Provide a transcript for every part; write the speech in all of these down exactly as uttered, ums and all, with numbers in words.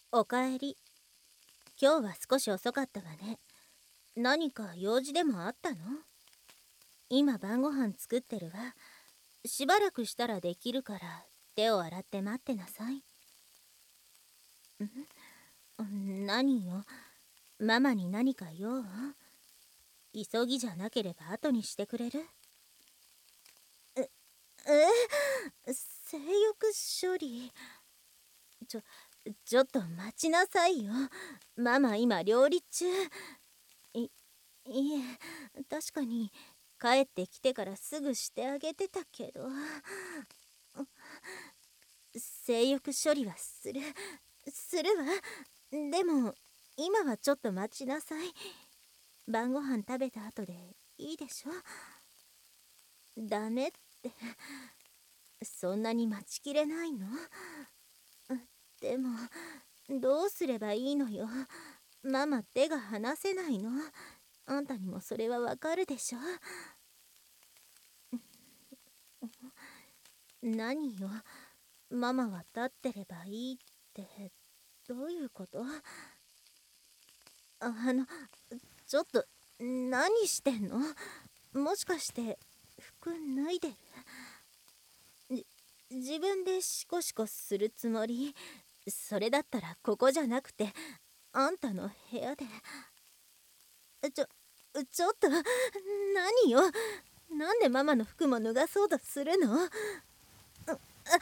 おかえり。今日は少し遅かったわね。何か用事でもあったの？今晩ご飯作ってるわ。しばらくしたらできるから手を洗って待ってなさい。ん？何よ。ママに何か用？急ぎじゃなければ後にしてくれる？え、え、性欲処理。ちょ、ちょっと待ちなさいよ。ママ今料理中。い、いえ、確かに帰ってきてからすぐしてあげてたけど。性欲処理はする、するわ。でも今はちょっと待ちなさい。晩ご飯食べた後でいいでしょ？ダメって。そんなに待ちきれないの？でもどうすればいいのよ。ママ手が離せないの。あんたにもそれはわかるでしょ？何よ。ママは立ってればいいってどういうこと？あの、ちょっと何してんの？もしかして服脱いでる？じ自分でシコシコするつもり？それだったらここじゃなくてあんたの部屋で。ちょちょっと何よ。なんでママの服も脱がそうとするの？あ、あ、こ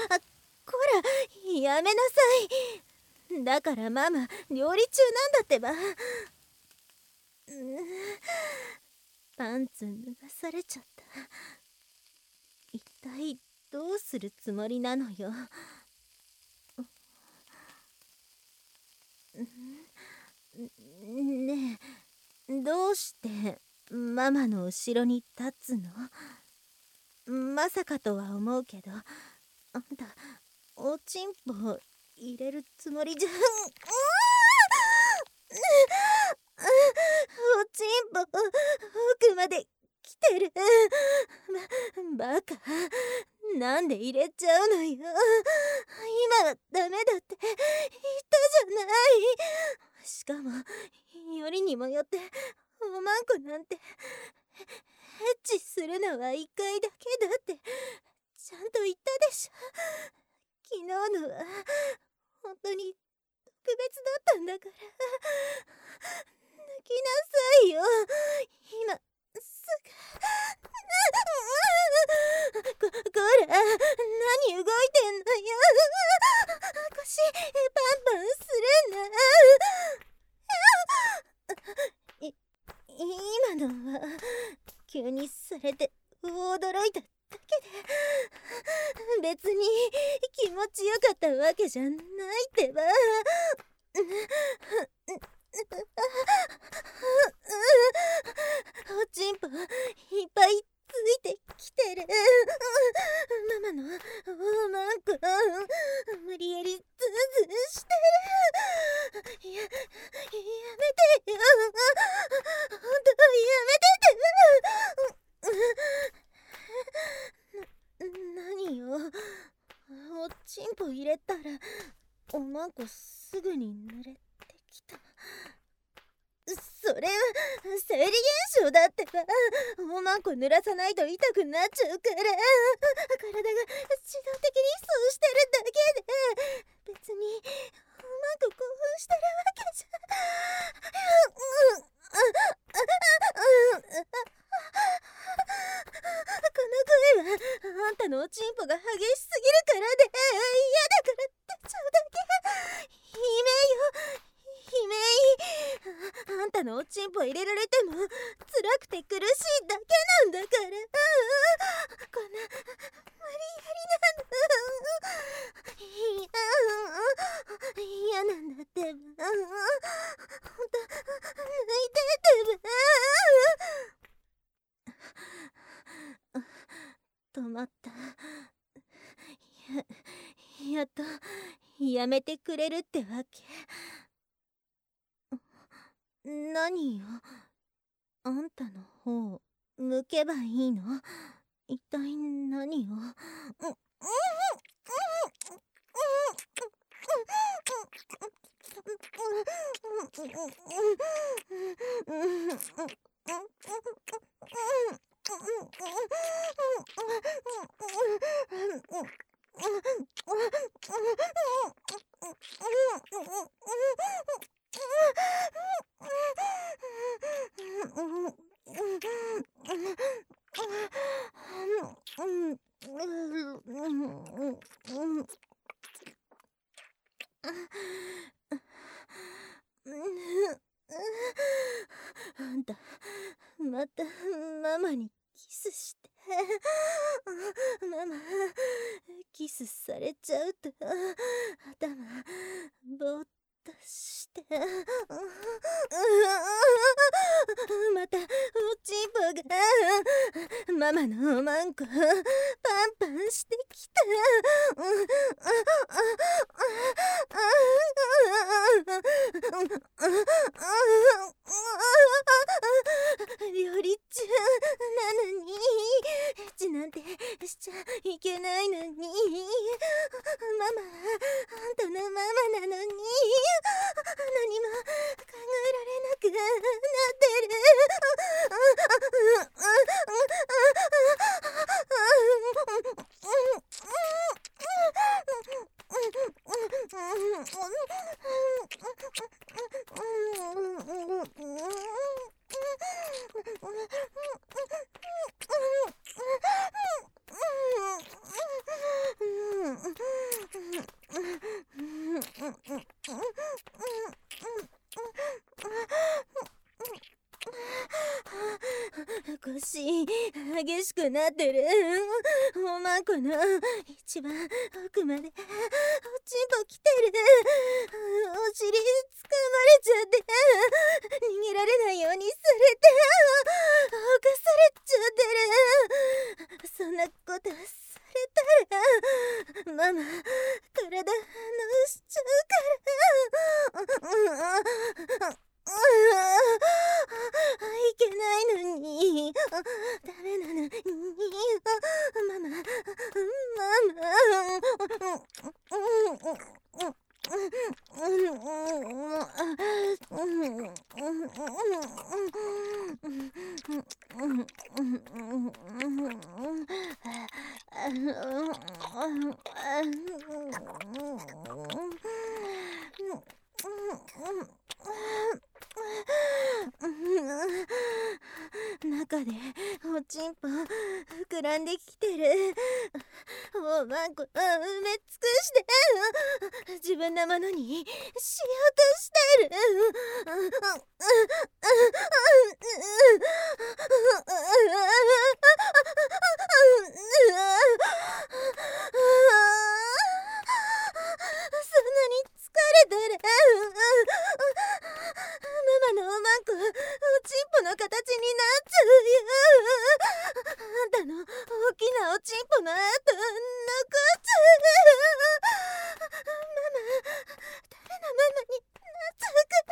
らやめなさい。だからママ料理中なんだってば。パンツ脱がされちゃった。一体どうするつもりなのよ。ねえ、どうしてママの後ろに立つの？まさかとは思うけど、あんたおちんぽ入れるつもりじゃ。おちんぽ奥まで来てる。ば、バカ。なんで入れちゃうのよ。今はダメだって言ったじゃない。しかもよりにもよっておまんこなんてエッチするのはいっかいだけだってちゃんと言ったでしょ。昨日のは本当に特別だったんだから。抜きなさいよ今すぐ。こ、こら何動いてんのよ。腰パンパンするな。い、今のは急にされて驚いただけで別に気持ちよかったわけじゃないってば。おちんぽいっぱいついてきてる。ママのおまんこ無理やりズンズンしてる。や、やめてよ。ほんとやめてて。何よ。おちんぽ入れたらおまんこすぐに濡れてきた。それは生理現象だってば。おまんこ濡らさないと痛くなっちゃうから。体が自動的にそうしてるだけで別におまんこ興奮してるわけじゃ。この声はあんたのおちんぽが激しすぎるからで嫌だから出ちゃうだけ。悲鳴よ悲鳴。あんたのおちんぽ入れられても辛くて苦しいだけなんだから。こんな無理やりなの。嫌なんだってば。ほんと抜いてってば。止まった。や、やっとやめてくれるってわけ？何よ。あんたの方向けばいいの？一体何を？ あんたまたママにキスして。ママキスされちゃうと頭ぼーっとしてまたおちんぽがママのおまんこパンパンしてきた。料理中なのにエッチなんてしちゃいけないのに、ママはあんたのママなのに何も考えられなくなってる。腰激しくなってる。おまんこの一番奥までおちんぽ来てる。お尻掴まれちゃって逃げられないようにされて犯されちゃってる。そんなことされたらママ体のしちゃうから。いけないのに、ダメなのに、ママ、中でおちんぽ膨らんできてる。おまんこ埋め尽くして自分のものにしようとしてる。そんなに疲れたらママのおまんこおちんぽの形になっちゃうよ。あんたの大きなおちんぽの後残っちゃう。ママダメなママになっちゃうから。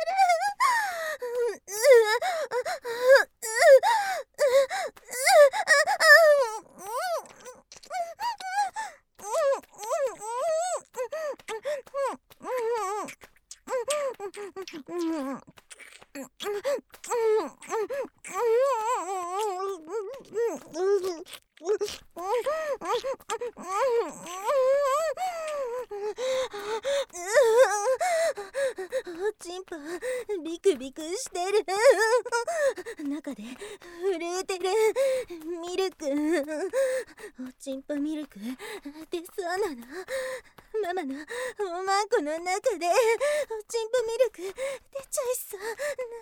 おちんぽビクビクしてる。中で震えてるミルク。おちんぽミルク出そうなの。ママのおまんこの中でおちんぽミルク出ちゃいそうな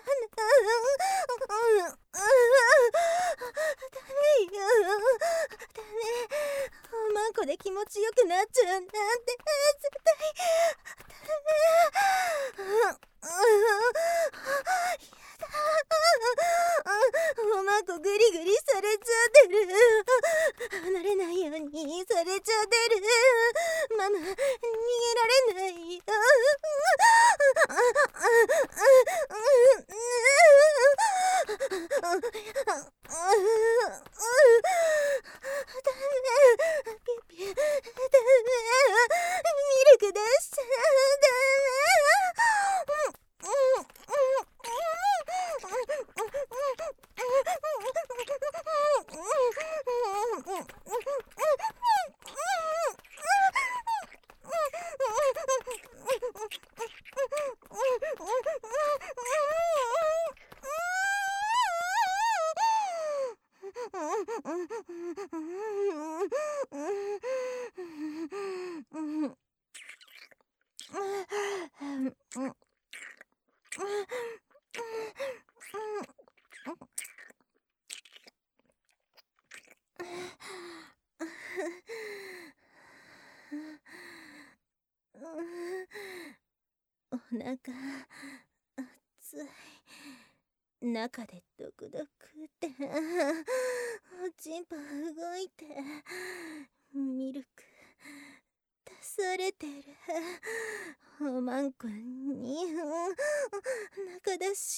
の。ダメよ、ダメ。おまんこで気持ちよくなっちゃうなんて絶対ダメ。おまんこグリグリされちゃってる。離れないようにされちゃってる。ママ逃げられないよ。ダメ。ピュピュダメ。 お腹熱い。中でドクドクっておちんぽ動いてミルク出されてる。おまんこに中だし。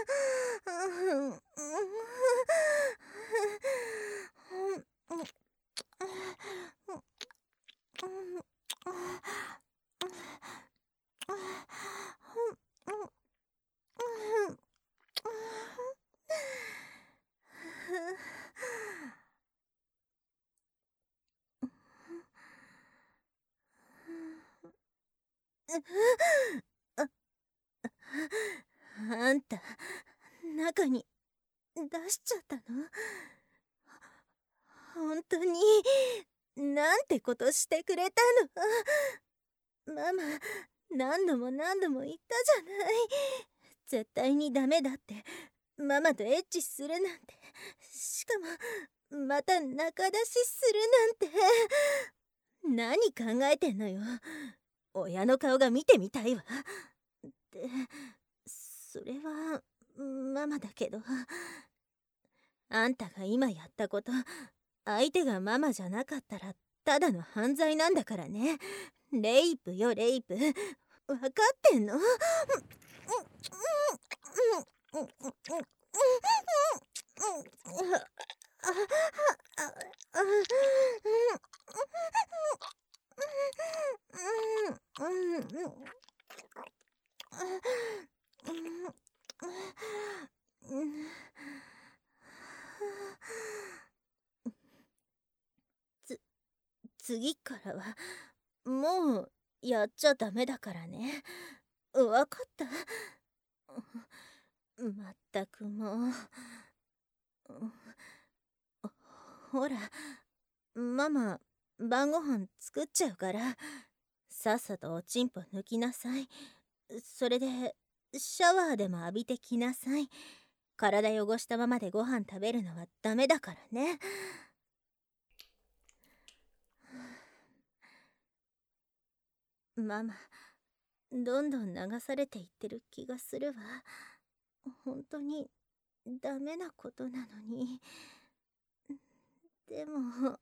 あ、あんた中に出しちゃったの？本当になんてことしてくれたの？ママ何度も何度も言ったじゃない。絶対にダメだってママとエッチするなんて。しかもまた中出しするなんて。何考えてんのよ。親の顔が見てみたいわ。ってそれはママだけど、あんたが今やったこと相手がママじゃなかったらただの犯罪なんだからね。レイプよレイプ。わかってんの？つ次からはもうやっちゃダメだからね。わかった。まったくもう。ほらママ晩ご飯作っちゃうから、さっさとおちんぽ抜きなさい。それでシャワーでも浴びてきなさい。体汚したままでご飯食べるのはダメだからね。ママどんどん流されていってる気がするわ。本当にダメなことなのに。でも